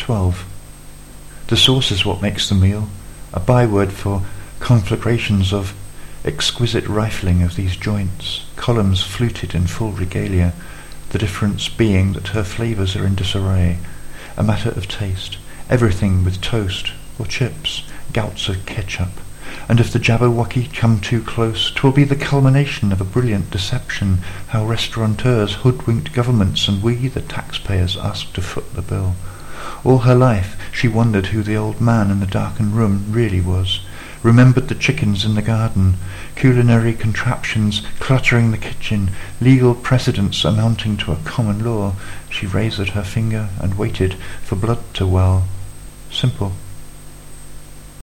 12. The sauce is what makes the meal, a byword for conflagrations of exquisite rifling of these joints, columns fluted in full regalia, the difference being that her flavours are in disarray, a matter of taste, everything with toast or chips, gouts of ketchup, and if the Jabberwocky come too close, 'twill be the culmination of a brilliant deception, how restaurateurs hoodwinked governments and we, the taxpayers, asked to foot the bill. All her life she wondered who the old man in the darkened room really was, remembered the chickens in the garden, culinary contraptions cluttering the kitchen, legal precedents amounting to a common law. She raised her finger and waited for blood to well. Simple.